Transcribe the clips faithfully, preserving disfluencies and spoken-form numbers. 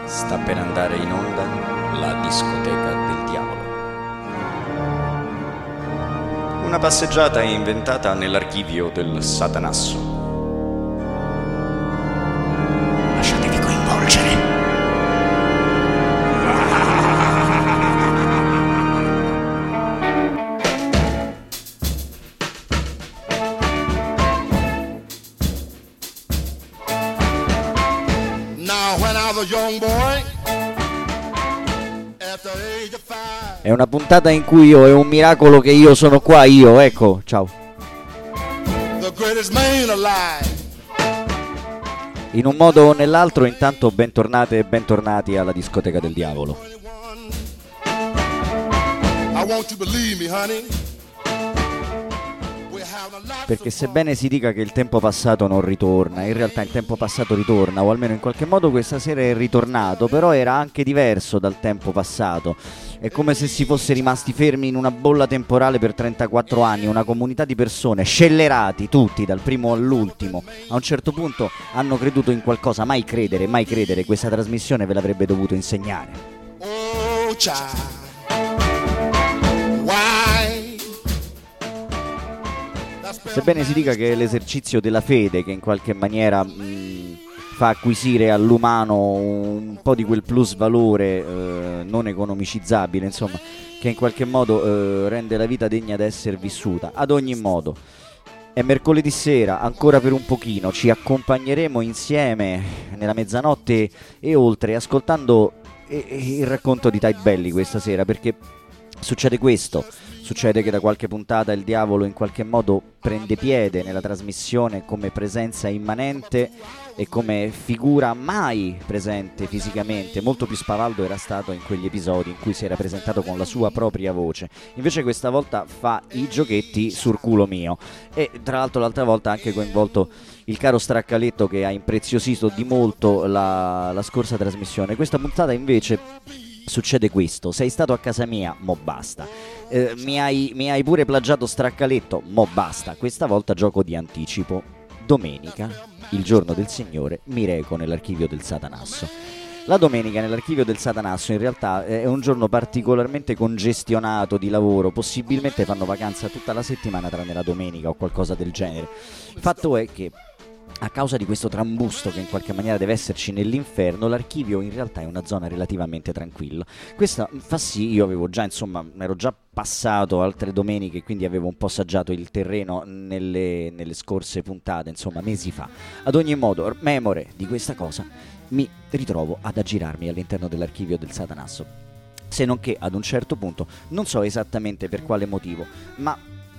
Sta per andare in onda la discoteca del diavolo. Una passeggiata inventata nell'archivio del Satanasso. Lasciatevi coinvolgere. È una puntata in cui io, è un miracolo che io sono qua, io, ecco, ciao. In un modo o nell'altro, intanto bentornate e bentornati alla discoteca del diavolo. Perché sebbene si dica che il tempo passato non ritorna, in realtà il tempo passato ritorna, o almeno in qualche modo questa sera è ritornato, però era anche diverso dal tempo passato. È come se si fosse rimasti fermi in una bolla temporale per trentaquattro anni, una comunità di persone scellerati, tutti, dal primo all'ultimo. A un certo punto hanno creduto in qualcosa, mai credere, mai credere, questa trasmissione ve l'avrebbe dovuto insegnare. Oh, child. Why? Sebbene si dica che è l'esercizio della fede che in qualche maniera mh, fa acquisire all'umano un po' di quel plus valore eh, non economicizzabile, insomma, che in qualche modo eh, rende la vita degna di essere vissuta. Ad ogni modo, è mercoledì sera, ancora per un pochino, ci accompagneremo insieme nella mezzanotte e oltre, ascoltando eh, il racconto di Type Belly questa sera, perché succede questo. Succede che da qualche puntata il diavolo in qualche modo prende piede nella trasmissione come presenza immanente e come figura mai presente fisicamente. Molto più spavaldo era stato in quegli episodi in cui si era presentato con la sua propria voce. Invece questa volta fa i giochetti sul culo mio. E tra l'altro l'altra volta ha anche coinvolto il caro Straccaletto, che ha impreziosito di molto la, la scorsa trasmissione. Questa puntata invece succede questo: sei stato a casa mia, mo basta. Eh, mi, hai, mi hai pure plagiato Straccaletto, mo basta. Questa volta gioco di anticipo. Domenica, il giorno del Signore, mi reco nell'archivio del Satanasso. La domenica nell'archivio del Satanasso in realtà è un giorno particolarmente congestionato di lavoro. Possibilmente fanno vacanza tutta la settimana tranne la domenica o qualcosa del genere. Il fatto è che a causa di questo trambusto che in qualche maniera deve esserci nell'inferno, l'archivio in realtà è una zona relativamente tranquilla. Questo fa sì, io avevo già, insomma, ero già passato altre domeniche, quindi avevo un po' assaggiato il terreno nelle, nelle scorse puntate, insomma, mesi fa. Ad ogni modo, memore di questa cosa, mi ritrovo ad aggirarmi all'interno dell'archivio del Satanasso. Se non che ad un certo punto, non so esattamente per quale motivo, ma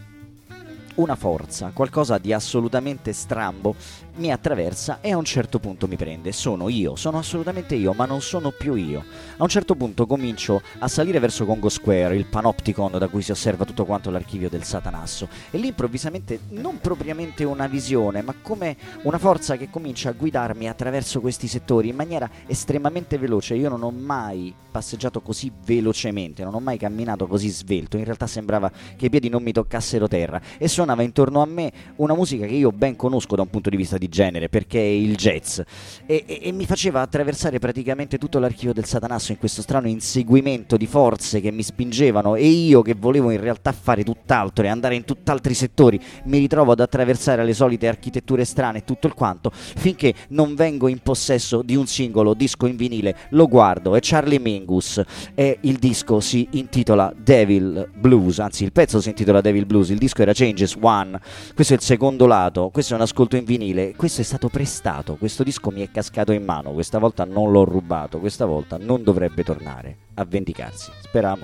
una forza, qualcosa di assolutamente strambo mi attraversa e a un certo punto mi prende. Sono io, sono assolutamente io, ma non sono più io. A un certo punto comincio a salire verso Congo Square, il panopticon da cui si osserva tutto quanto l'archivio del Satanasso, e lì improvvisamente, non propriamente una visione, ma come una forza che comincia a guidarmi attraverso questi settori in maniera estremamente veloce. Io non ho mai passeggiato così velocemente, non ho mai camminato così svelto. In realtà sembrava che i piedi non mi toccassero terra e suonava intorno a me una musica che io ben conosco da un punto di vista di genere, perché è il jazz, e, e, e mi faceva attraversare praticamente tutto l'archivio del Satanasso in questo strano inseguimento di forze che mi spingevano, e io che volevo in realtà fare tutt'altro e andare in tutt'altri settori mi ritrovo ad attraversare le solite architetture strane e tutto il quanto, finché non vengo in possesso di un singolo disco in vinile. Lo guardo, è Charlie Mingus e il disco si intitola Devil Blues, anzi il pezzo si intitola Devil Blues, il disco era Changes One. Questo è il secondo lato, questo è un ascolto in vinile, questo è stato prestato, questo disco mi è cascato in mano, questa volta non l'ho rubato, questa volta non dovrebbe tornare a vendicarsi, speriamo.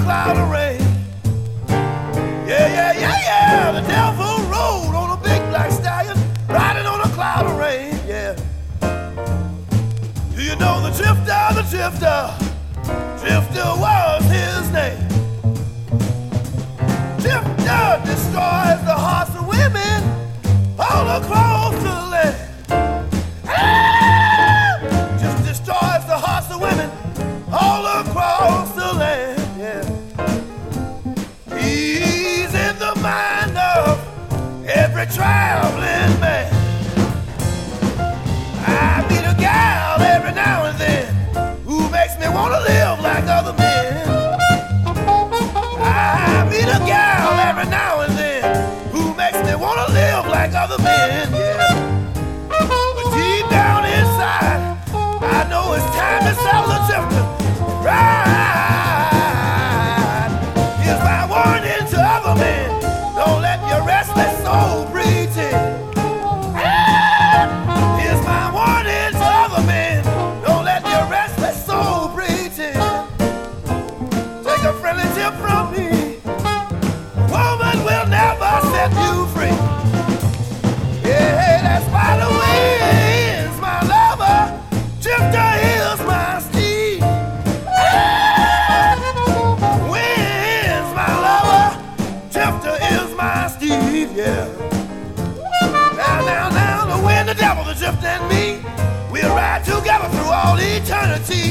cloud of rain. Yeah, yeah, yeah, yeah. The devil rode on a big black stallion, riding on a cloud of rain. Yeah. Do you know the drifter, the drifter? Drifter was his name. Drifter destroys the hearts of women all across the land. Ah! Just destroys the hearts of women all across the land. Yeah. He's in the mind of every traveling man. I meet a gal every now and then who makes me want to live like other men. I meet a gal every now and then who makes me want to live like other men, yeah. But deep down inside, I know it's time to sell the drifter. Right. Here's my warning to other men: don't let your restless soul pretend. Here's my warning to other men: don't let your restless soul pretend. Take a friendly tip from me: woman will never set you free. Yeah, that's why the wind's my lover, drifter is my steed. Wind's my lover, drifter is my steed. Yeah. Now, now, now, the wind, the devil, the drifter, and me, we'll ride together through all eternity.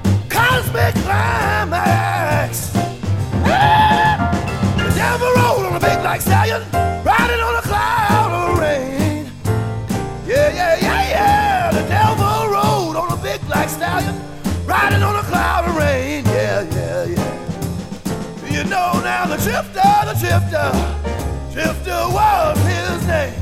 cosmic climax. Ah! The devil rolled on a big black stallion, riding on a cloud of rain. Yeah, yeah, yeah, yeah. The devil rode on a big black stallion, riding on a cloud of rain. Yeah, yeah, yeah. You know now the drifter, the drifter, drifter was his name.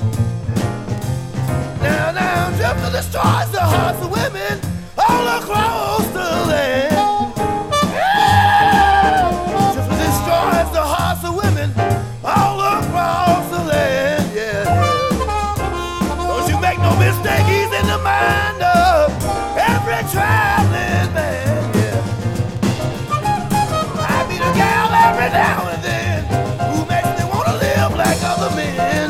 Now, now, drifter destroys the hearts of women all across the land. Yeah! Drifter destroys the hearts of women all across the land. Yeah, yeah. Don't you make no mistake, he's in the mind of every traveling man. Yeah. I meet a gal every now and then who makes me want to live like other men.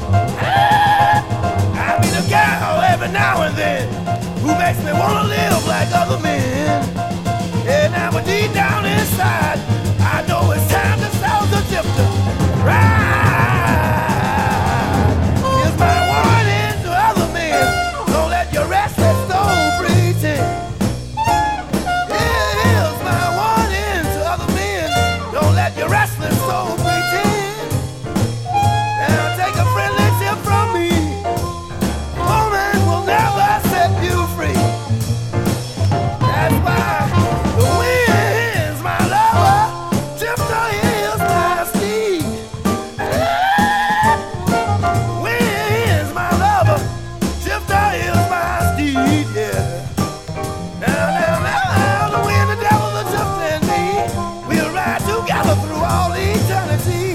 I meet a gal every now and then who makes me want to live like other men. And now but deep down inside, I know it's time to sell the drifter. Right. Here's my warning to other men. Don't let your restless soul pretend. Here's my warning to other men. Don't let your restless soul pretend. Now take a friendly tip from me. Woman will never set you free. That's why the wind's my lover, drifter is my steed. Wind's my lover, drifter is my steed. Yeah. Now, now, now, now, the wind, the devil, the drifter, and me, we'll ride together through all eternity.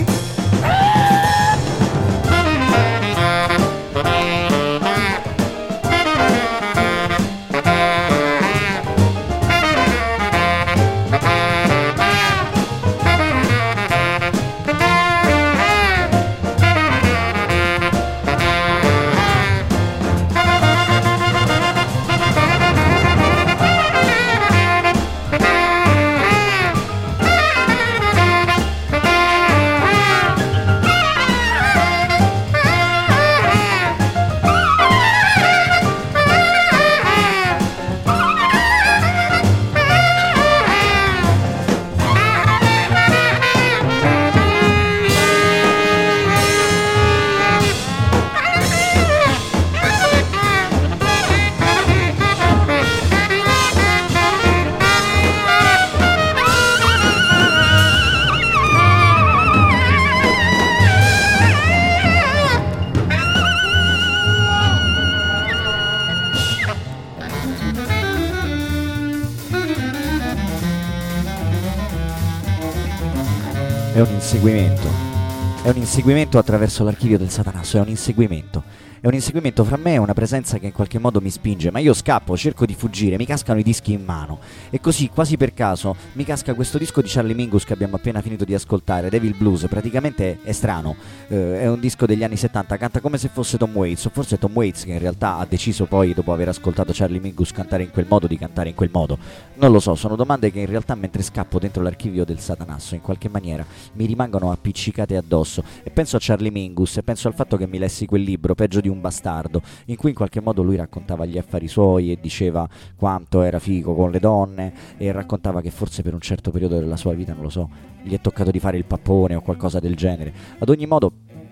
È un inseguimento, è un inseguimento attraverso l'archivio del Satanasso, è un inseguimento, è un inseguimento fra me e una presenza che in qualche modo mi spinge, ma io scappo, cerco di fuggire, mi cascano i dischi in mano e così quasi per caso mi casca questo disco di Charlie Mingus che abbiamo appena finito di ascoltare, Devil Blues. Praticamente è strano, eh, è un disco degli anni settanta, canta come se fosse Tom Waits, o forse è Tom Waits che in realtà ha deciso poi, dopo aver ascoltato Charlie Mingus cantare in quel modo, di cantare in quel modo. Non lo so, sono domande che in realtà mentre scappo dentro l'archivio del Satanasso in qualche maniera mi rimangono appiccicate addosso e penso a Charlie Mingus e penso al fatto che mi lessi quel libro, Peggio di un bastardo, in cui in qualche modo lui raccontava gli affari suoi e diceva quanto era figo con le donne e raccontava che forse per un certo periodo della sua vita, non lo so, gli è toccato di fare il pappone o qualcosa del genere. Ad ogni modo,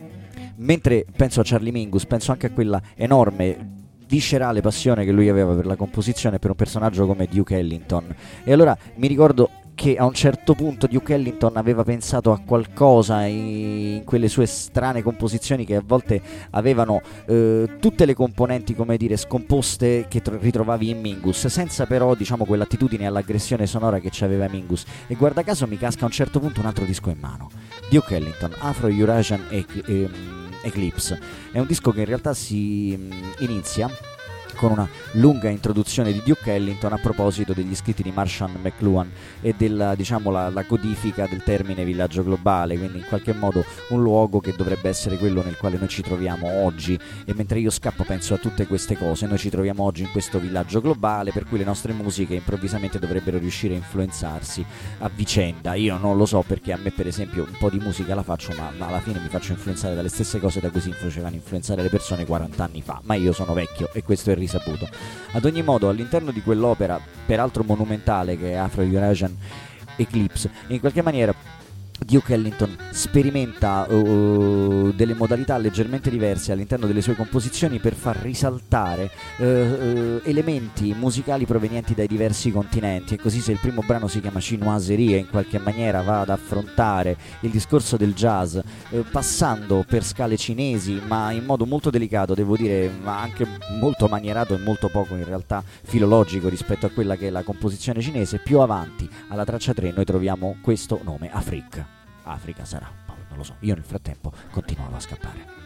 mentre penso a Charlie Mingus penso anche a quella enorme viscerale passione che lui aveva per la composizione, per un personaggio come Duke Ellington. E allora mi ricordo che a un certo punto Duke Ellington aveva pensato a qualcosa in quelle sue strane composizioni che a volte avevano eh, tutte le componenti, come dire, scomposte che tro- ritrovavi in Mingus, senza però, diciamo, quell'attitudine all'aggressione sonora che c'aveva Mingus. E guarda caso mi casca a un certo punto un altro disco in mano, Duke Ellington, Afro-Eurasian Ec- ehm, Eclipse. È un disco che in realtà si mh, inizia con una lunga introduzione di Duke Ellington a proposito degli scritti di Marshall McLuhan e della, diciamo, la, la codifica del termine villaggio globale, quindi in qualche modo un luogo che dovrebbe essere quello nel quale noi ci troviamo oggi. E mentre io scappo penso a tutte queste cose, noi ci troviamo oggi in questo villaggio globale per cui le nostre musiche improvvisamente dovrebbero riuscire a influenzarsi a vicenda. Io non lo so, perché a me per esempio un po' di musica la faccio, ma, ma alla fine mi faccio influenzare dalle stesse cose da cui si facevano influenzare le persone quaranta anni fa, ma io sono vecchio e questo è risaputo. Ad ogni modo, all'interno di quell'opera, peraltro monumentale, che è Afro-Eurasian Eclipse, in qualche maniera Duke Ellington sperimenta uh, delle modalità leggermente diverse all'interno delle sue composizioni per far risaltare uh, uh, elementi musicali provenienti dai diversi continenti, e così se il primo brano si chiama Chinoiserie, in qualche maniera va ad affrontare il discorso del jazz uh, passando per scale cinesi, ma in modo molto delicato, devo dire, ma anche molto manierato e molto poco in realtà filologico rispetto a quella che è la composizione cinese. Più avanti alla traccia tre noi troviamo questo nome, Africa. Africa sarà, non lo so, io nel frattempo continuavo a scappare.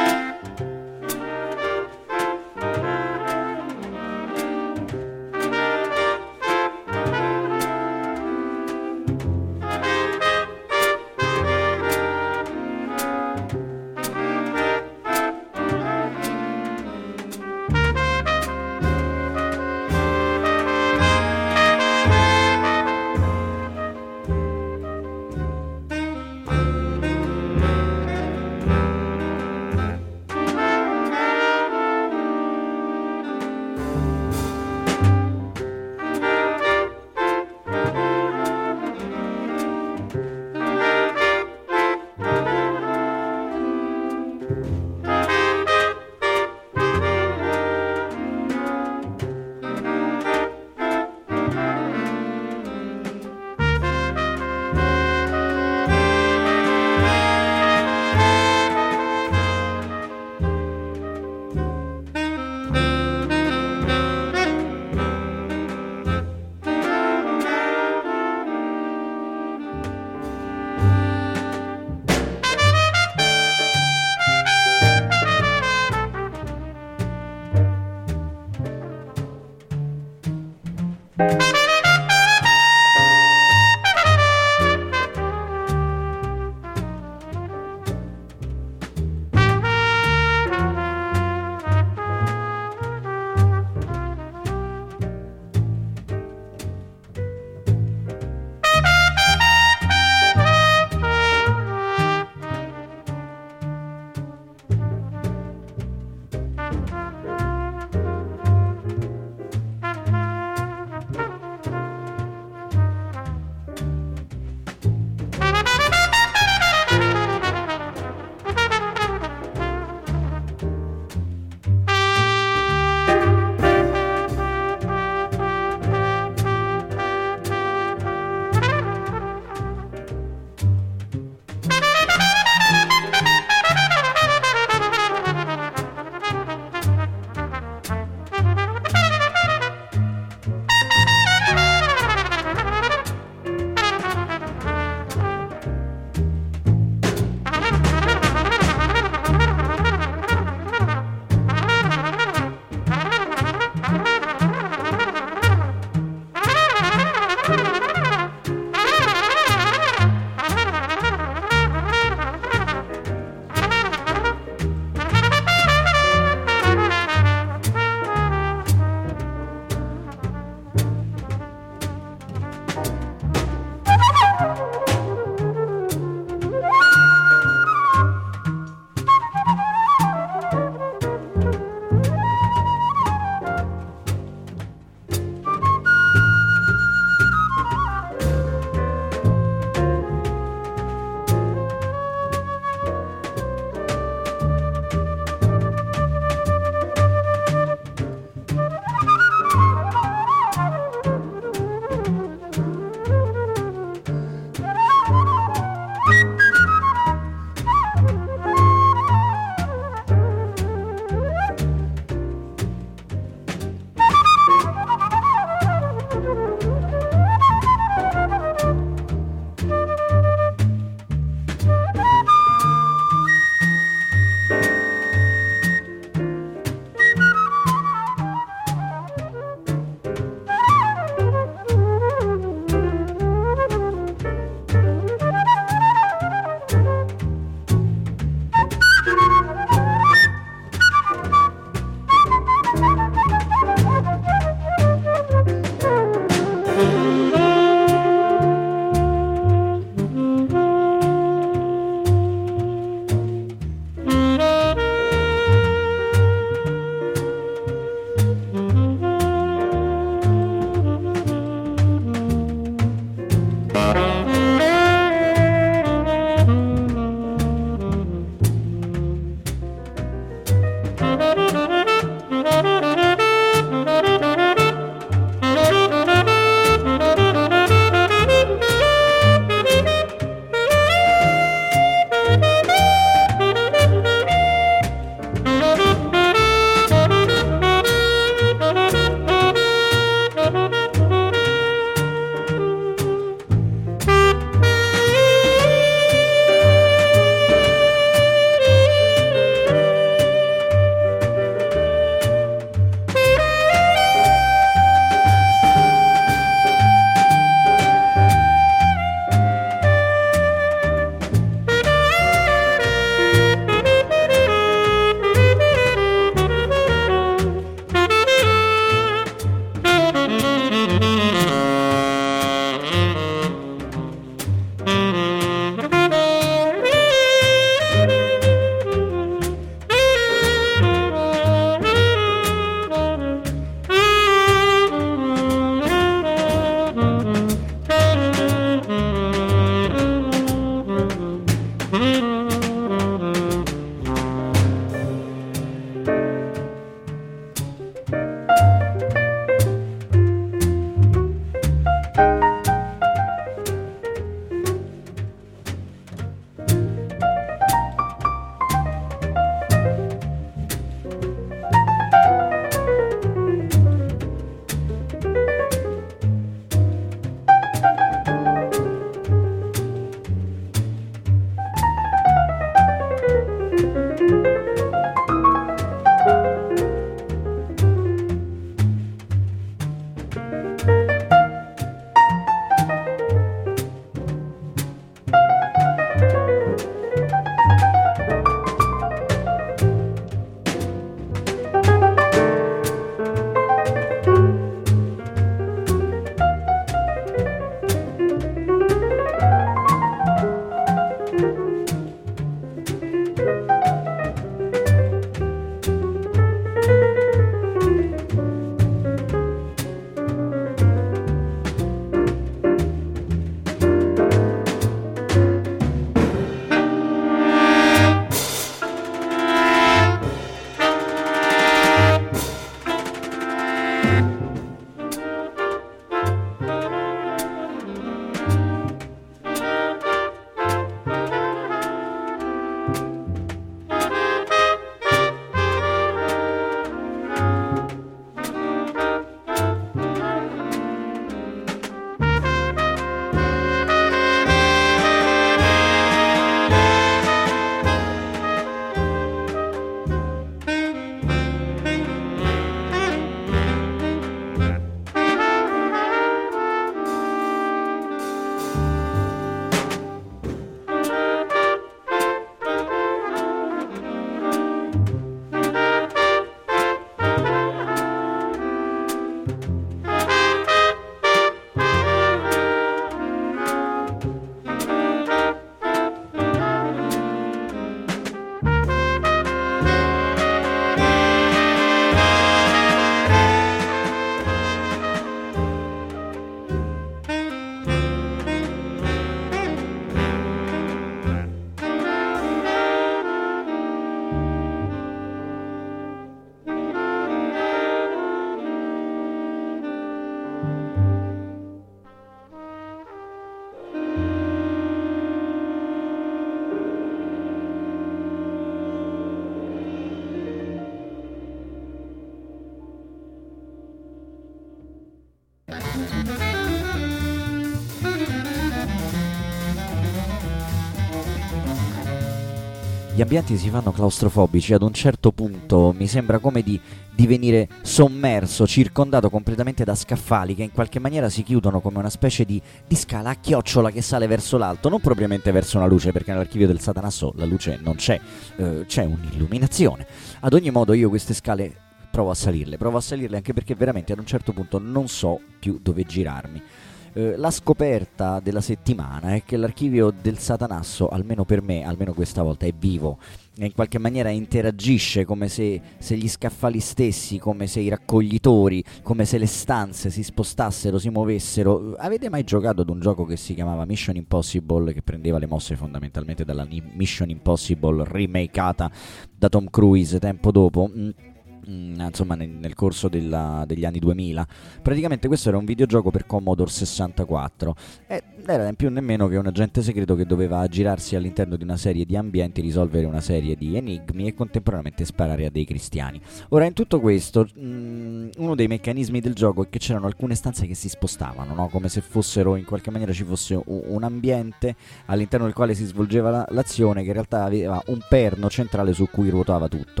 gli ambienti si fanno claustrofobici, ad un certo punto mi sembra come di divenire sommerso, circondato completamente da scaffali che in qualche maniera si chiudono come una specie di, di scala a chiocciola che sale verso l'alto, non propriamente verso una luce, perché nell'archivio del Satanasso la luce non c'è, eh, c'è un'illuminazione. Ad ogni modo io queste scale provo a salirle, provo a salirle anche perché veramente ad un certo punto non so più dove girarmi. Eh, la scoperta della settimana è che l'archivio del Satanasso, almeno per me, almeno questa volta, è vivo e in qualche maniera interagisce come se, se gli scaffali stessi, come se i raccoglitori, come se le stanze si spostassero, si muovessero. Avete mai giocato ad un gioco che si chiamava Mission Impossible, che prendeva le mosse fondamentalmente dalla Mission Impossible remakeata da Tom Cruise tempo dopo? Mm. Insomma nel, nel corso della, degli anni duemila. Praticamente questo era un videogioco per Commodore sessantaquattro ed era in più nemmeno che un agente segreto che doveva aggirarsi all'interno di una serie di ambienti, risolvere una serie di enigmi e contemporaneamente sparare a dei cristiani. Ora, in tutto questo mh, uno dei meccanismi del gioco è che c'erano alcune stanze che si spostavano, no? Come se fossero, in qualche maniera ci fosse un, un ambiente all'interno del quale si svolgeva la, l'azione, che in realtà aveva un perno centrale su cui ruotava tutto.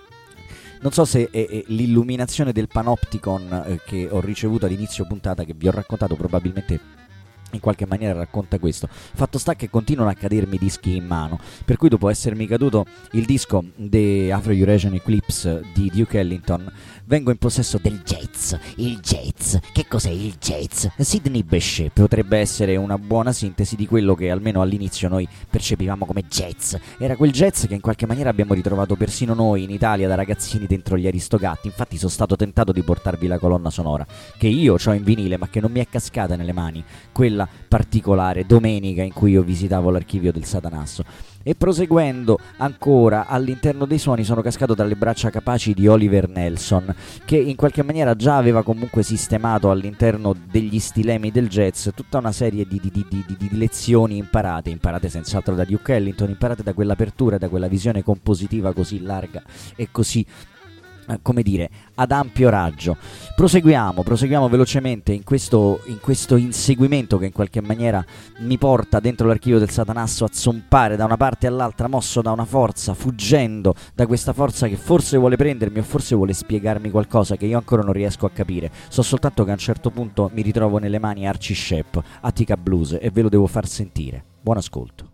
Non so se è, è l'illuminazione del Panopticon eh, che ho ricevuto all'inizio puntata, che vi ho raccontato, probabilmente in qualche maniera racconta questo. Fatto sta che continuano a cadermi dischi in mano, per cui dopo essermi caduto il disco The Afro-Eurasian Eclipse di Duke Ellington, vengo in possesso del jazz. Il jazz, che cos'è il jazz? Sidney Bechet potrebbe essere una buona sintesi di quello che almeno all'inizio noi percepivamo come jazz. Era quel jazz che in qualche maniera abbiamo ritrovato persino noi in Italia da ragazzini dentro gli Aristogatti. Infatti sono stato tentato di portarvi la colonna sonora che io ho in vinile ma che non mi è cascata nelle mani, quella particolare domenica in cui io visitavo l'archivio del Satanasso. E proseguendo ancora all'interno dei suoni sono cascato tra le braccia capaci di Oliver Nelson, che in qualche maniera già aveva comunque sistemato all'interno degli stilemi del jazz tutta una serie di, di, di, di, di lezioni imparate, imparate senz'altro da Duke Ellington, imparate da quell'apertura, da quella visione compositiva così larga e così, come dire, ad ampio raggio. Proseguiamo, proseguiamo velocemente in questo, in questo inseguimento che in qualche maniera mi porta dentro l'archivio del Satanasso a zompare da una parte all'altra, mosso da una forza, fuggendo da questa forza che forse vuole prendermi o forse vuole spiegarmi qualcosa che io ancora non riesco a capire. So soltanto che a un certo punto mi ritrovo nelle mani Archie Shepp, Attica Blues, e ve lo devo far sentire. Buon ascolto.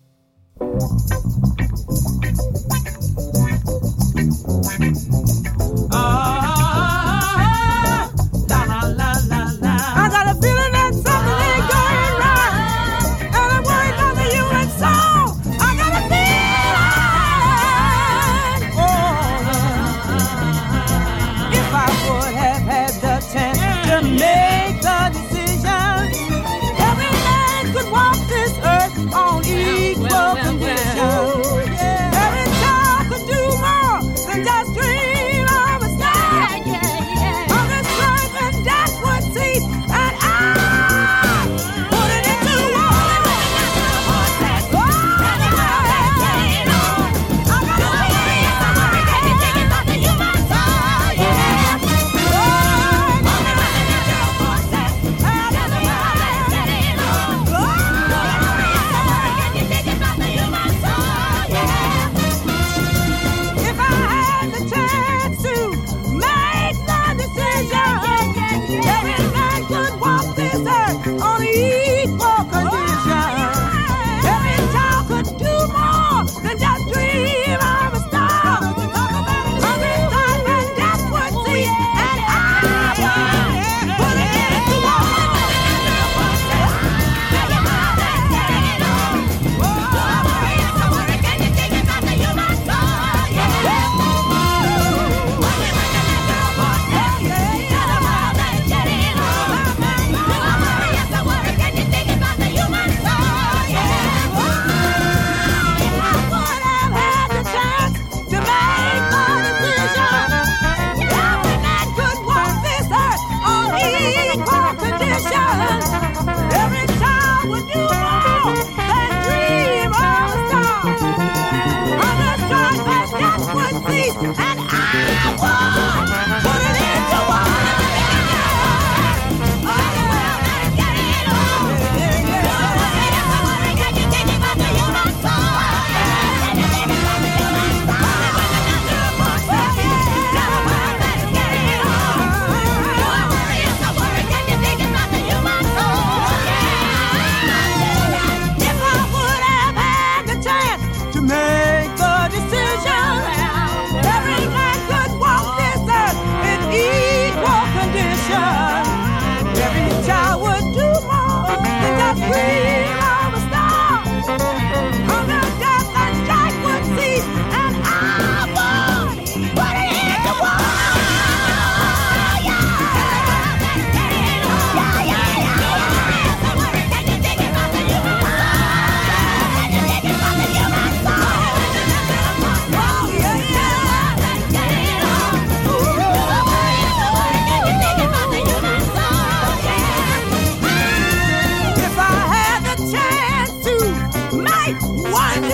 Ah, la, la, la, la, la. I got a feeling that something ain't going right, and I'm worried about the human soul. I got a feeling, oh, if I would have had the chance to make the decision, every man could walk this earth on equal conditions. Every child could do more than just dream of a star.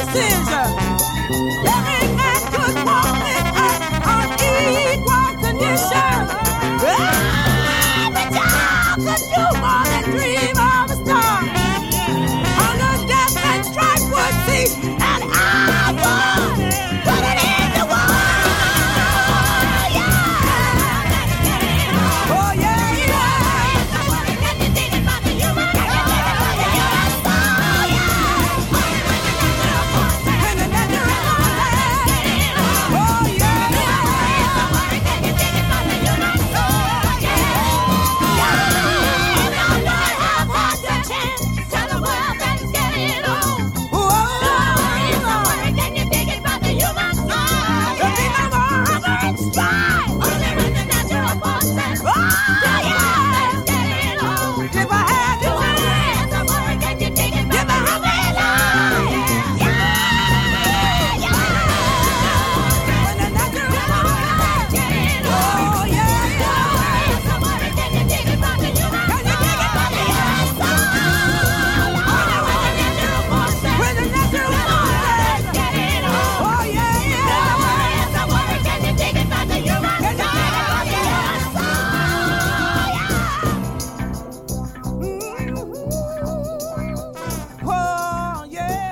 decision. Every man could walk this earth on equal condition. Every child could do more than dream of a star. Hunger, death, and strife would cease, and I would put it in the war. Yeah. Oh yeah, yeah. Can you dig it about the human? Can you dig it about the human soul? Yeah. Can you dig it about the oh yeah, yeah. Can you dig it about the human soul? Yeah. No one have had the chance. Tell the world that it's getting old. Can you dig it about the human soul? There'll be no more hunger and strife. Only with the natural forces. Oh yeah, it's getting old. If I had to ask, can you dig it about the human soul? Yeah, yeah. When the natural forces getting old. Oh yeah, yeah. Can you dig it about the human soul? Can you dig it about the human soul? Only with the natural forces. When the natural forces getting old. Oh yeah, yeah. Can you dig it about the human soul? Can you dig it about the human soul? Yeah. Oh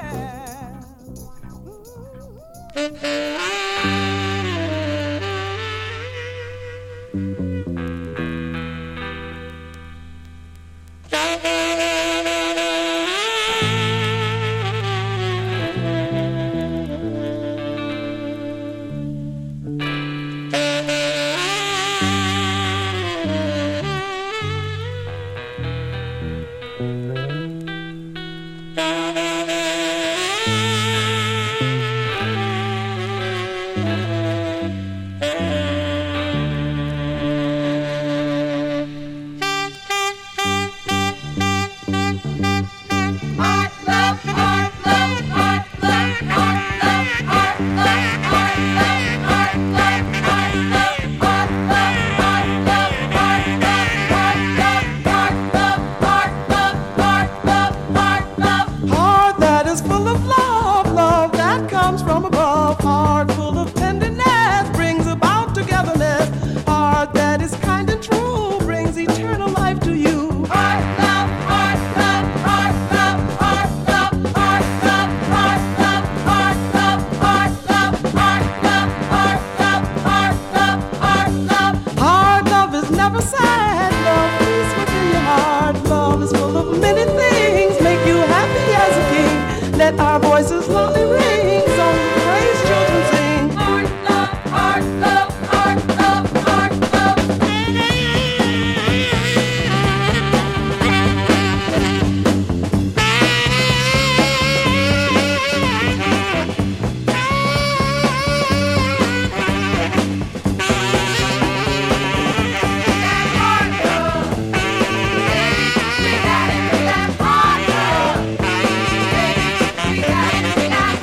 Heart that is full of love, love that comes from above. Heart full of tenderness brings about togetherness. Heart that is kind and true brings eternal life to you. Heart love, heart love, heart love, heart love, heart love, heart love, heart love, heart love, heart love, heart love, heart love, heart love. Heart love is never sad. Love peace within your heart. Love is full of many things. Make you happy as a king. Let our voices loudly ring. So praise children sing. Heart love, heart love, heart love, heart love. yeah.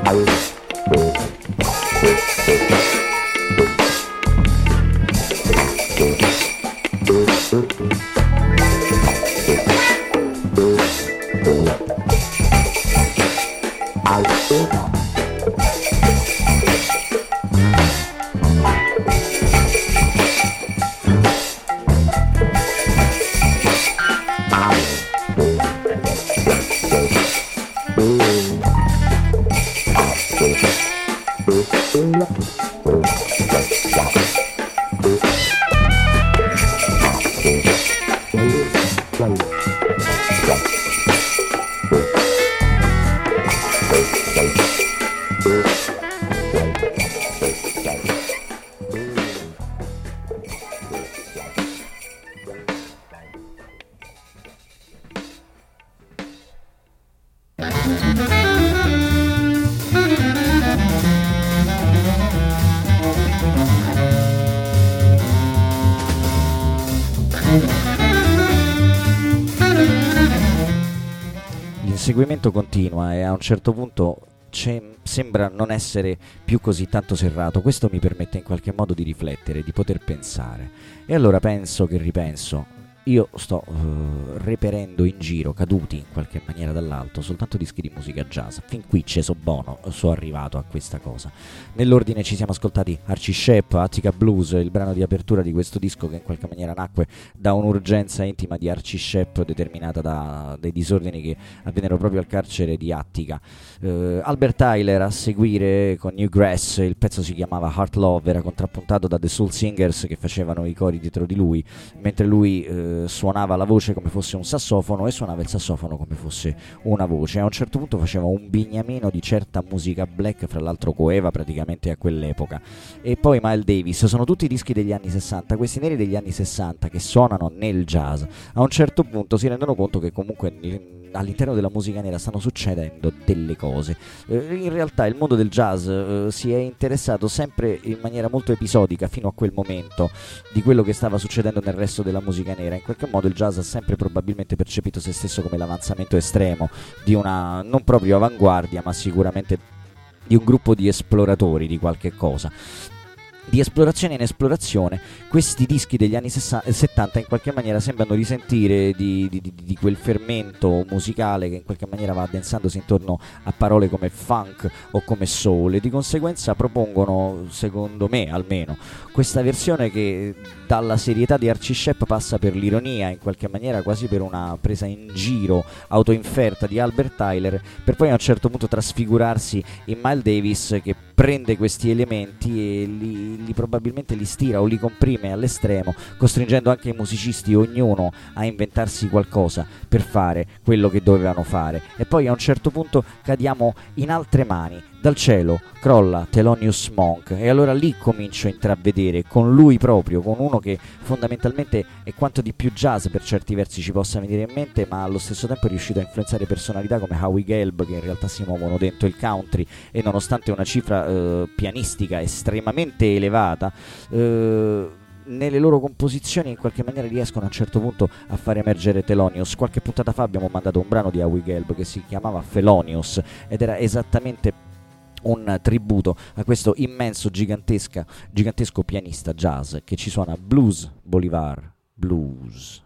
L'inseguimento continua e a un certo punto c'è, sembra non essere più così tanto serrato. Questo mi permette in qualche modo di riflettere, di poter pensare. E allora penso che ripenso. Io sto uh, reperendo in giro, caduti in qualche maniera dall'alto, soltanto dischi di musica jazz. Fin qui ci so buono, sono arrivato a questa cosa. Nell'ordine ci siamo ascoltati Archie Shepp, Attica Blues, il brano di apertura di questo disco che in qualche maniera nacque da un'urgenza intima di Archie Shepp determinata da dei disordini che avvennero proprio al carcere di Attica. Uh, Albert Tyler a seguire con Newgrass, il pezzo si chiamava Heart Love, era contrappuntato da The Soul Singers che facevano i cori dietro di lui, mentre lui uh, suonava la voce come fosse un sassofono e suonava il sassofono come fosse una voce. A un certo punto faceva un bignamino di certa musica black, fra l'altro coeva praticamente a quell'epoca. E poi Miles Davis, sono tutti dischi degli anni sessanta, questi neri degli anni sessanta che suonano nel jazz. A un certo punto si rendono conto che comunque all'interno della musica nera stanno succedendo delle cose. Eh, in realtà il mondo del jazz eh, si è interessato sempre in maniera molto episodica fino a quel momento di quello che stava succedendo nel resto della musica nera. In qualche modo il jazz ha sempre probabilmente percepito se stesso come l'avanzamento estremo di una non proprio avanguardia, ma sicuramente di un gruppo di esploratori di qualche cosa. Di esplorazione in esplorazione, questi dischi degli anni settanta in qualche maniera sembrano risentire di, di, di, di quel fermento musicale che in qualche maniera va addensandosi intorno a parole come funk o come soul, e di conseguenza propongono, secondo me almeno, questa versione che dalla serietà di Archie Shepp passa per l'ironia, in qualche maniera quasi per una presa in giro autoinferta di Albert Tyler, per poi a un certo punto trasfigurarsi in Miles Davis che prende questi elementi e li, li probabilmente li stira o li comprime all'estremo, costringendo anche i musicisti ognuno a inventarsi qualcosa per fare quello che dovevano fare. E poi a un certo punto cadiamo in altre mani. Dal cielo crolla Thelonious Monk e allora lì comincio a intravedere con lui proprio, con uno che fondamentalmente è quanto di più jazz per certi versi ci possa venire in mente, ma allo stesso tempo è riuscito a influenzare personalità come Howie Gelb, che in realtà si muovono dentro il country e nonostante una cifra eh, pianistica estremamente elevata, eh, nelle loro composizioni in qualche maniera riescono a un certo punto a far emergere Thelonious. Qualche puntata fa abbiamo mandato un brano di Howie Gelb che si chiamava Felonious ed era esattamente un tributo a questo immenso gigantesca, gigantesco pianista jazz che ci suona Blues Bolivar Blues.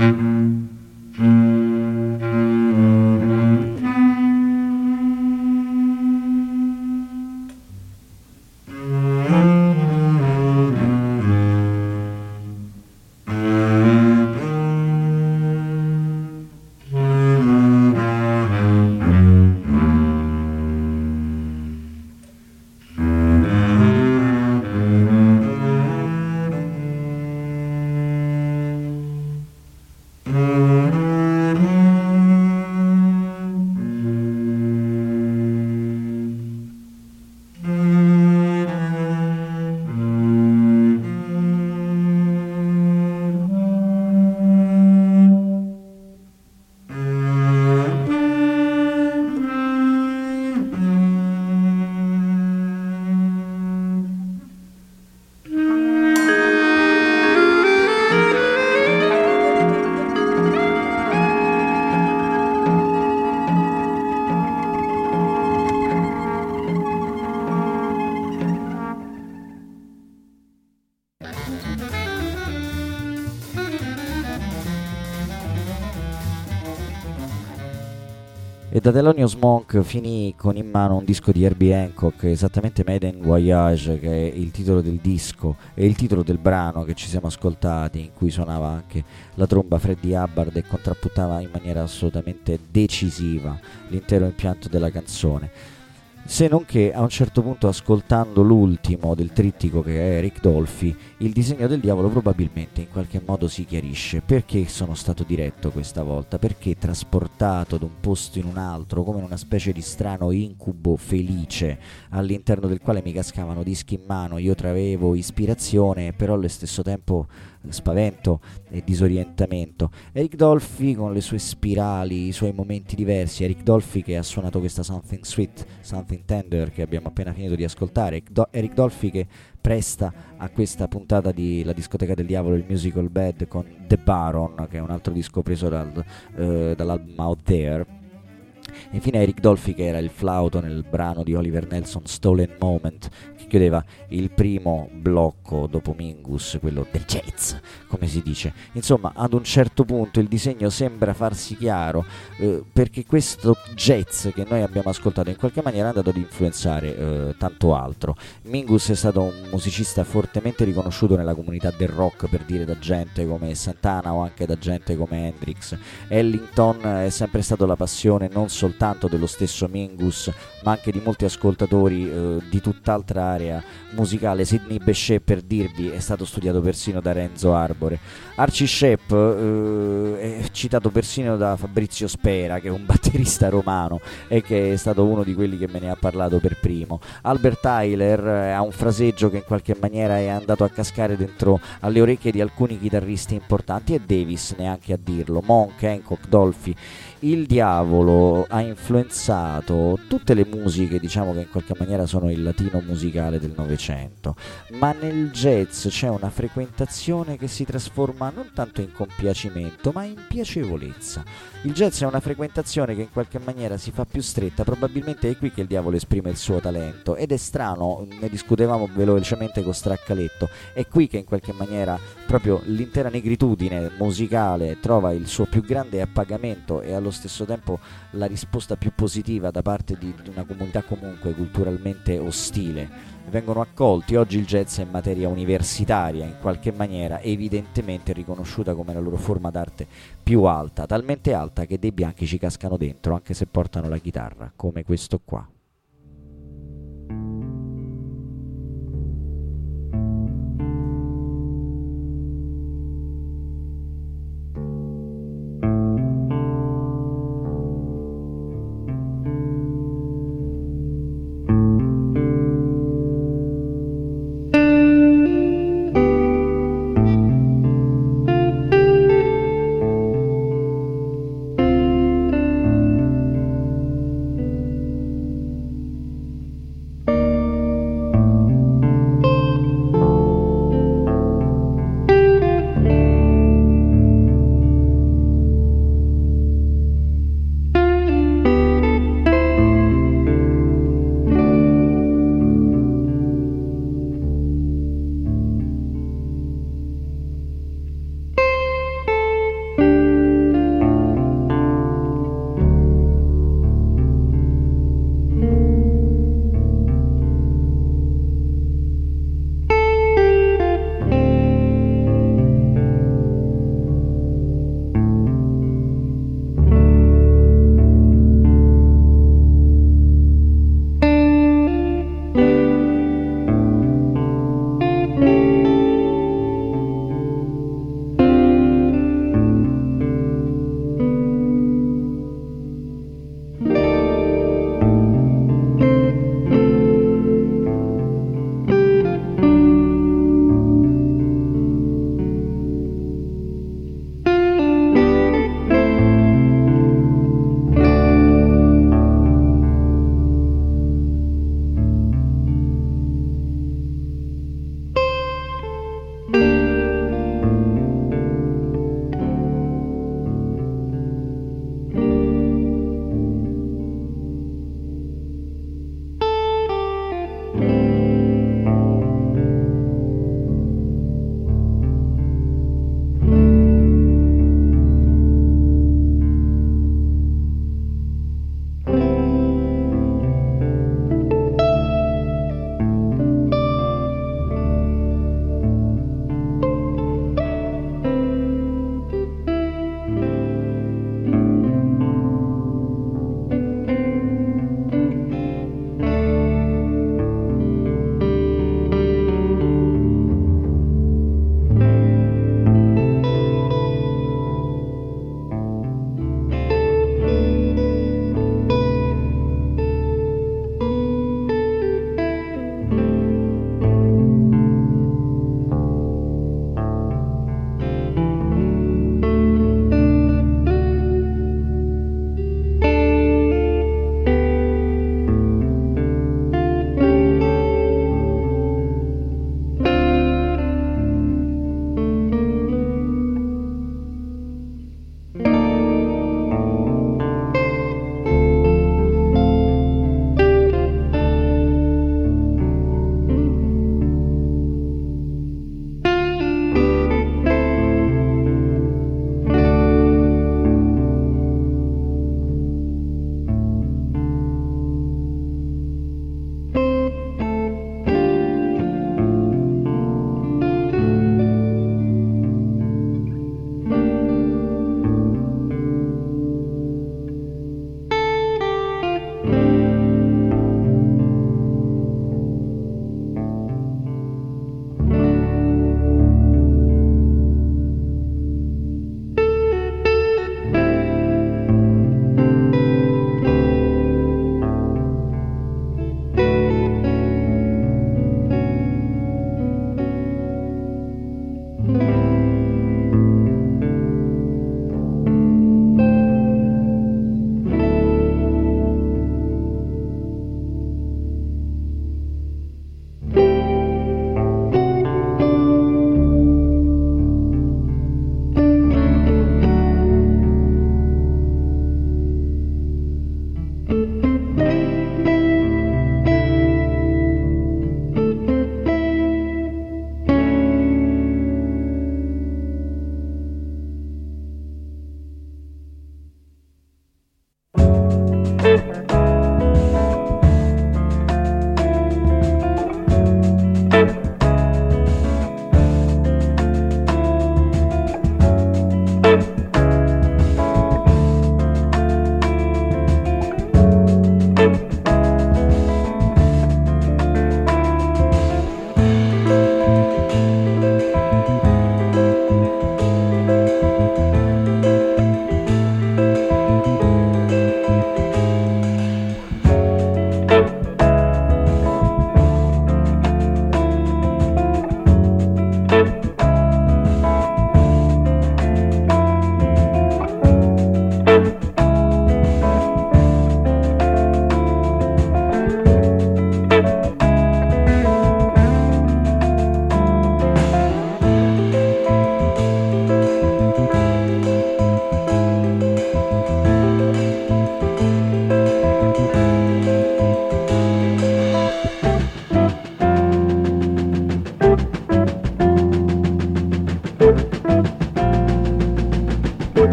E da Thelonious Monk finì con in mano un disco di Herbie Hancock, esattamente Maiden Voyage, che è il titolo del disco e il titolo del brano che ci siamo ascoltati, in cui suonava anche la tromba Freddie Hubbard e contrappuntava in maniera assolutamente decisiva l'intero impianto della canzone. Se non che a un certo punto, ascoltando l'ultimo del trittico, che è Eric Dolphy, il disegno del diavolo probabilmente in qualche modo si chiarisce. Perché sono stato diretto questa volta? Perché trasportato da un posto in un altro, come in una specie di strano incubo felice all'interno del quale mi cascavano dischi in mano, io travevo ispirazione però allo stesso tempo spavento e disorientamento. Eric Dolphy con le sue spirali, i suoi momenti diversi. Eric Dolphy che ha suonato questa Something Sweet, Something Tender che abbiamo appena finito di ascoltare. Eric Dolphy che presta a questa puntata di La discoteca del diavolo il musical bed con The Baron, che è un altro disco preso dal, eh, dall'album Out There. Infine Eric Dolphy, che era il flauto nel brano di Oliver Nelson Stolen Moment, che chiudeva il primo blocco dopo Mingus, quello del jazz, come si dice. Insomma, ad un certo punto il disegno sembra farsi chiaro, eh, perché questo jazz che noi abbiamo ascoltato in qualche maniera è andato ad influenzare eh, tanto altro. Mingus è stato un musicista fortemente riconosciuto nella comunità del rock, per dire, da gente come Santana o anche da gente come Hendrix. Ellington è sempre stato la passione non soltanto dello stesso Mingus, ma anche di molti ascoltatori eh, di tutt'altra area musicale. Sidney Bechet, per dirvi, è stato studiato persino da Renzo Arbore. Archie Shepp eh, è citato persino da Fabrizio Spera, che è un batterista romano e che è stato uno di quelli che me ne ha parlato per primo. Albert Tyler eh, ha un fraseggio che in qualche maniera è andato a cascare dentro alle orecchie di alcuni chitarristi importanti, e Davis neanche a dirlo. Monk, Hancock, Dolphy. Il diavolo ha influenzato tutte le musiche, diciamo, che in qualche maniera sono il latino musicale del Novecento, ma nel jazz c'è una frequentazione che si trasforma non tanto in compiacimento ma in piacevolezza. Il jazz è una frequentazione che in qualche maniera si fa più stretta, probabilmente è qui che il diavolo esprime il suo talento, ed è strano, ne discutevamo velocemente con Straccaletto, è qui che in qualche maniera proprio l'intera negritudine musicale trova il suo più grande appagamento e allo stesso tempo la risposta più positiva da parte di, di una comunità comunque culturalmente ostile. Vengono accolti. Oggi il jazz è materia universitaria, in qualche maniera evidentemente riconosciuta come la loro forma d'arte più alta, talmente alta che dei bianchi ci cascano dentro anche se portano la chitarra, come questo qua.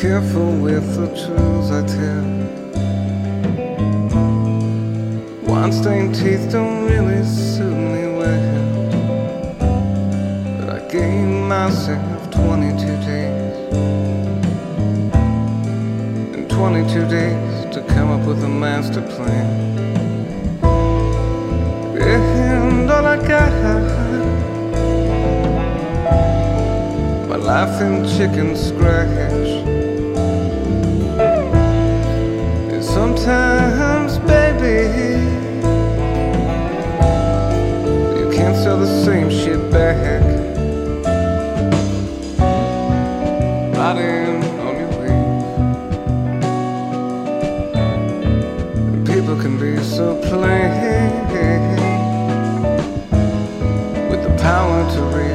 careful with the truths I tell. Wine-stained teeth don't really suit me well, but I gave myself twenty-two days, and twenty-two days to come up with a master plan. And all I got, my life in chicken scratch. And sometimes, baby, you can't sell the same shit back. Riding on your wave, people can be so plain, with the power to rearrange.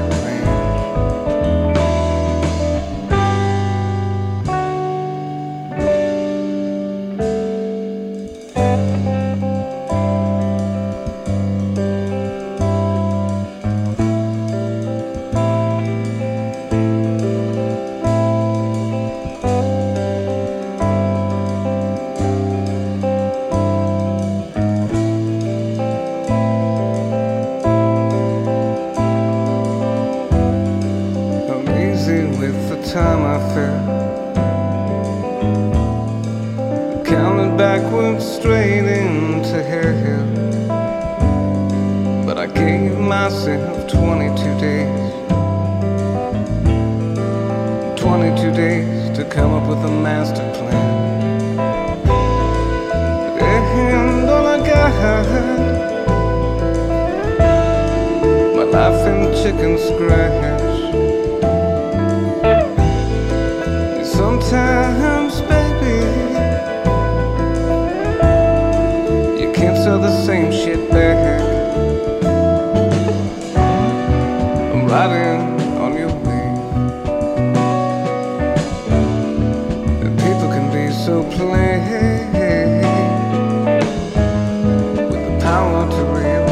Time I fell, counted backwards straight into hell, but I gave myself twenty-two days, twenty-two days to come up with a master plan. And all I got, my life in chicken scratch. Sometimes, baby, you can't sell the same shit back. I'm riding on your wave, and people can be so plain, with the power to rearrange.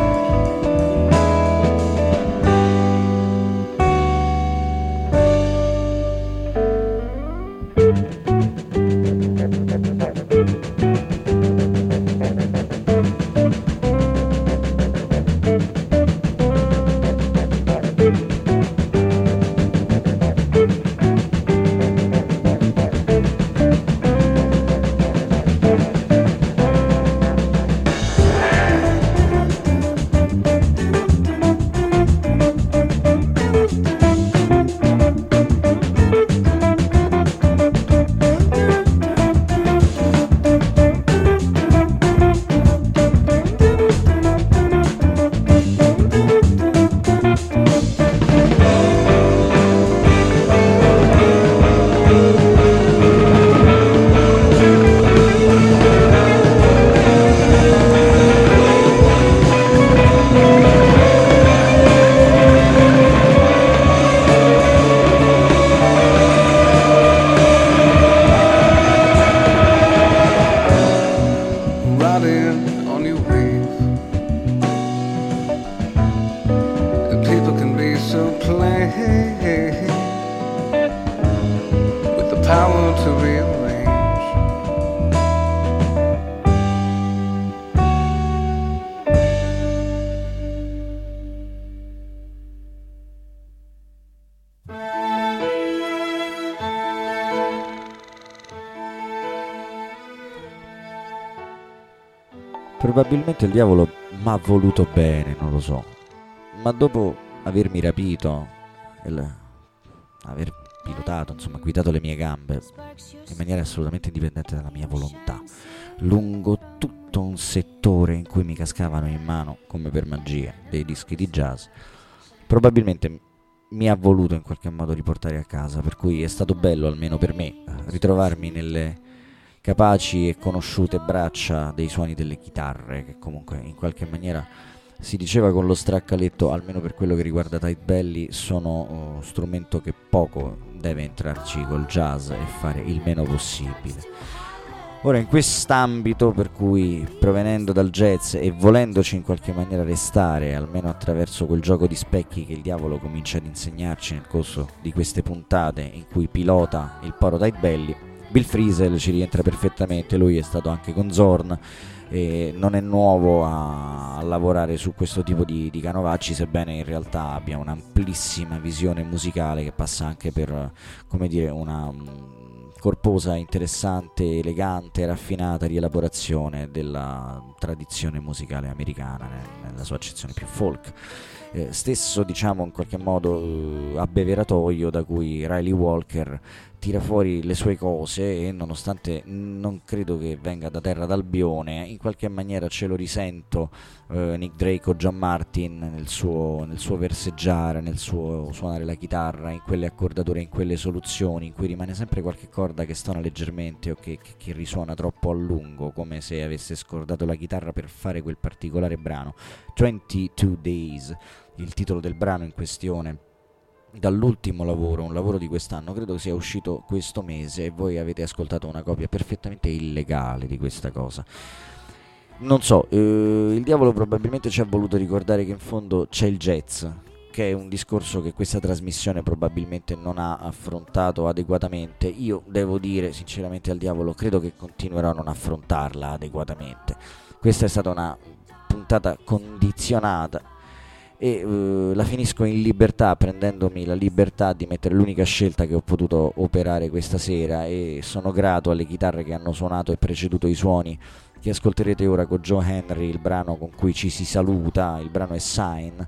Probabilmente il diavolo m'ha voluto bene, non lo so, ma dopo avermi rapito, il, aver pilotato, insomma guidato le mie gambe in maniera assolutamente indipendente dalla mia volontà lungo tutto un settore in cui mi cascavano in mano, come per magia, dei dischi di jazz, probabilmente mi ha voluto in qualche modo riportare a casa, per cui è stato bello, almeno per me, ritrovarmi nelle capaci e conosciute braccia dei suoni delle chitarre, che comunque in qualche maniera, si diceva con lo straccaletto, almeno per quello che riguarda Tight Belly, sono uh, strumento che poco deve entrarci col jazz e fare il meno possibile. Ora, in quest'ambito, per cui provenendo dal jazz e volendoci in qualche maniera restare, almeno attraverso quel gioco di specchi che il diavolo comincia ad insegnarci nel corso di queste puntate in cui pilota il Poro Tight Belly, Bill Frisell ci rientra perfettamente. Lui è stato anche con Zorn e non è nuovo a, a lavorare su questo tipo di, di canovacci, sebbene in realtà abbia un'amplissima visione musicale che passa anche per, come dire, una corposa, interessante, elegante, raffinata rielaborazione della tradizione musicale americana nella sua accezione più folk. Eh, stesso, diciamo, in qualche modo eh, abbeveratoio da cui Riley Walker tira fuori le sue cose, e nonostante non credo che venga da terra d'Albione, in qualche maniera ce lo risento eh, Nick Drake o John Martin nel suo, nel suo verseggiare, nel suo suonare la chitarra, in quelle accordature, in quelle soluzioni in cui rimane sempre qualche corda che stona leggermente o che, che, che risuona troppo a lungo, come se avesse scordato la chitarra per fare quel particolare brano. twenty-two Days, il titolo del brano in questione, dall'ultimo lavoro, un lavoro di quest'anno, credo sia uscito questo mese, e voi avete ascoltato una copia perfettamente illegale di questa cosa. Non so, eh, il diavolo probabilmente ci ha voluto ricordare che in fondo c'è il jazz, che è un discorso che questa trasmissione probabilmente non ha affrontato adeguatamente. Io devo dire sinceramente al diavolo, credo che continuerò a non affrontarla adeguatamente. Questa è stata una puntata condizionata e uh, la finisco in libertà, prendendomi la libertà di mettere l'unica scelta che ho potuto operare questa sera, e sono grato alle chitarre che hanno suonato e preceduto i suoni che ascolterete ora con Joe Henry, il brano con cui ci si saluta. Il brano è Sign,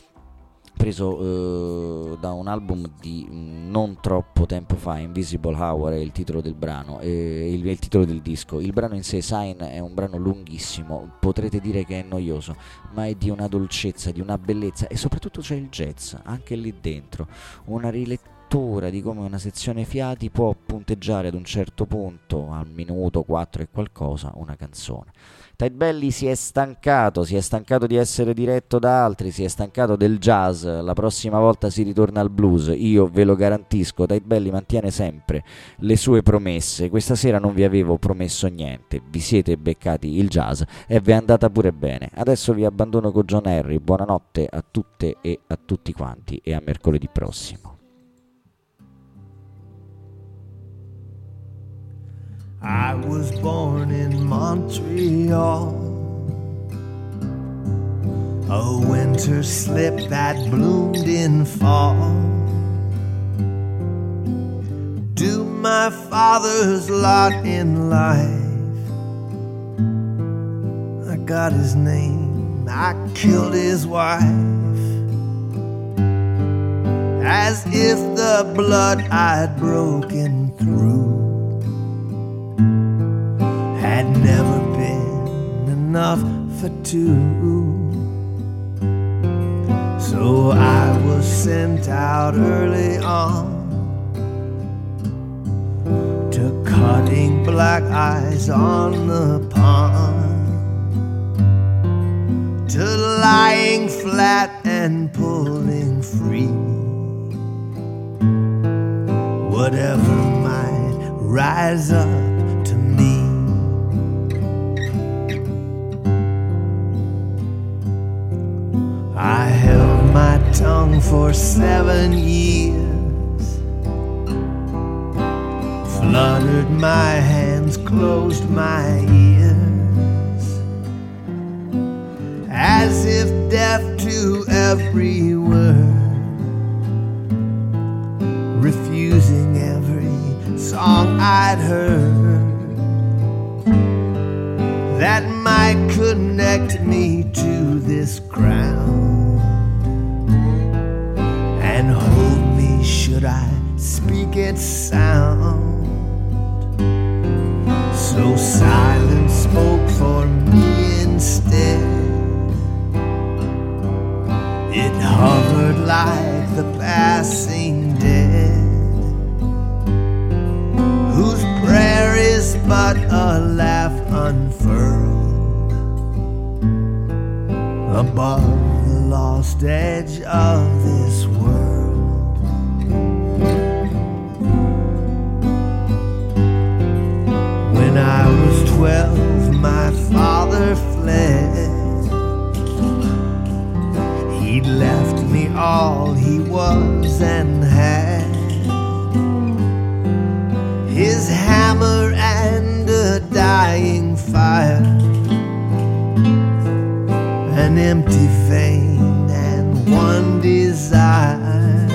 preso uh, da un album di mh, non troppo tempo fa, Invisible Hour è il titolo del brano, e il, il titolo del disco. Il brano in sé, Sign, è un brano lunghissimo, potrete dire che è noioso, ma è di una dolcezza, di una bellezza, e soprattutto c'è il jazz anche lì dentro, una rilettura di come una sezione fiati può punteggiare ad un certo punto, al minuto quattro e qualcosa, una canzone. Tight Belly si è stancato, si è stancato di essere diretto da altri, si è stancato del jazz. La prossima volta si ritorna al blues, io ve lo garantisco. Tight Belly mantiene sempre le sue promesse. Questa sera non vi avevo promesso niente, vi siete beccati il jazz e vi è andata pure bene. Adesso vi abbandono con John Henry, buonanotte a tutte e a tutti quanti, e a mercoledì prossimo. I was born in Montreal, a winter slip that bloomed in fall. Do my father's lot in life, I got his name, I killed his wife, as if the blood I'd broken through had never been enough for two. So I was sent out early on to cutting black eyes on the pond, to lying flat and pulling free, whatever might rise up to me. I held my tongue for seven years, fluttered my hands, closed my ears, as if deaf to every word, refusing every song I'd heard that might connect me to this ground and hold me should I speak its sound. So silence spoke for me instead. It hovered like the passing dead, whose prayer is but a laugh unfurled above the lost edge of this world. When I was his hammer and a dying fire, an empty vein and one desire,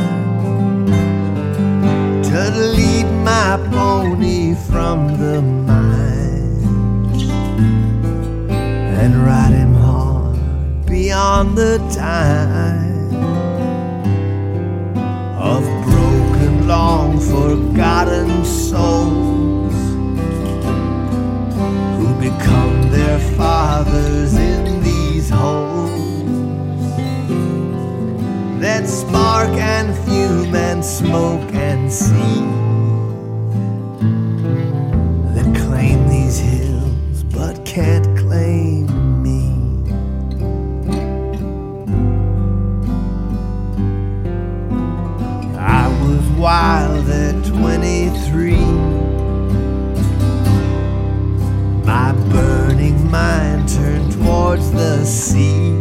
to lead my pony from the mine and ride him hard beyond the time of broken, long forgotten souls who become their fathers in these holes that spark and fume and smoke and see, that claim these hills but can't claim me. I was wild at twenty-three, my burning mind turned towards the sea.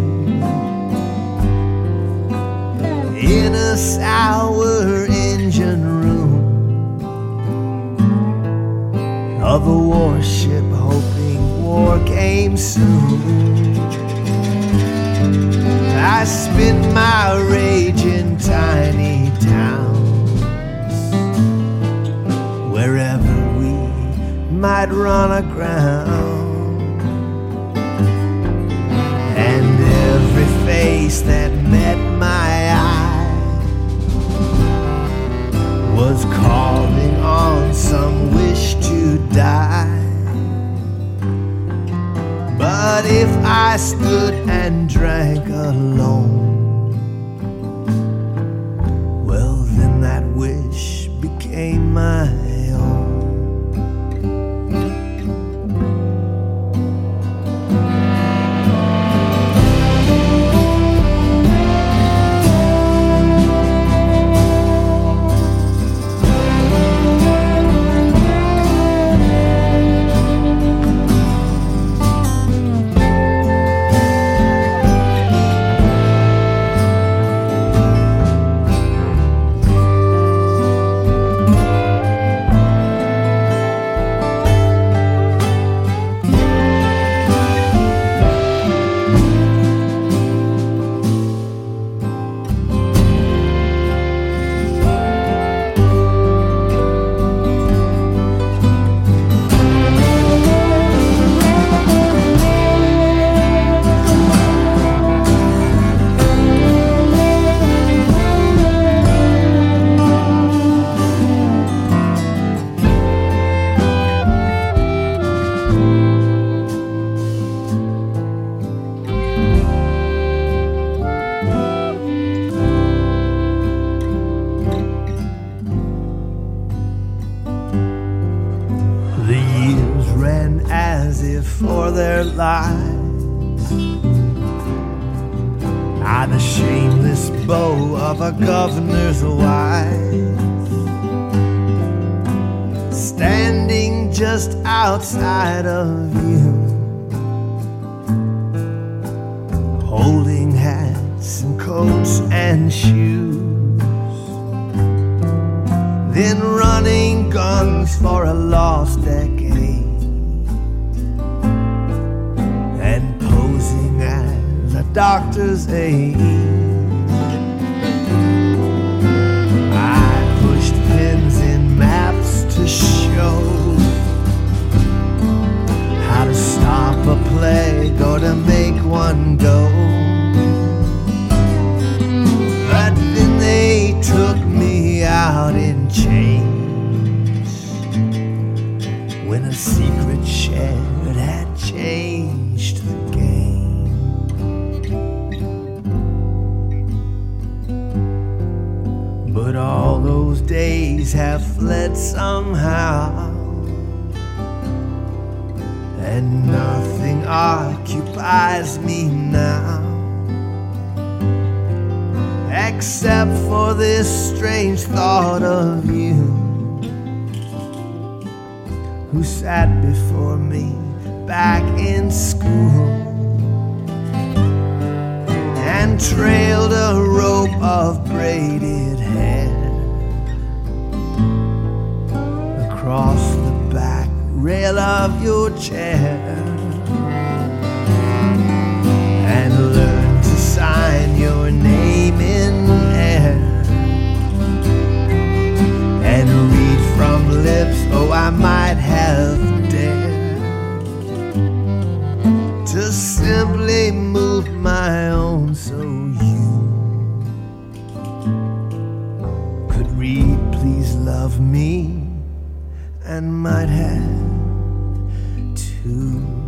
In a sour engine room of a warship, hoping war came soon, I spent my rage in tiny towns, wherever we might run aground, and every face that met my eye was calling on some wish to die. But if I stood and drank alone, well, then that wish became my own. For their lives, I, the shameless beau of a governor's wife, standing just outside of you, holding hats and coats and shoes, then running guns for a lost decade, doctor's aide. I pushed pins in maps to show how to stop a plague or to make one go. But then they took me out in chains when a secret shared had changed the game. But all those days have fled somehow, and nothing occupies me now, except for this strange thought of you, who sat before me back in school and trailed a rope of braided hair across the back rail of your chair and learn to sign your name in air and read from lips, oh, I might have dared to simply move my own so you could read, please love me, and might have too.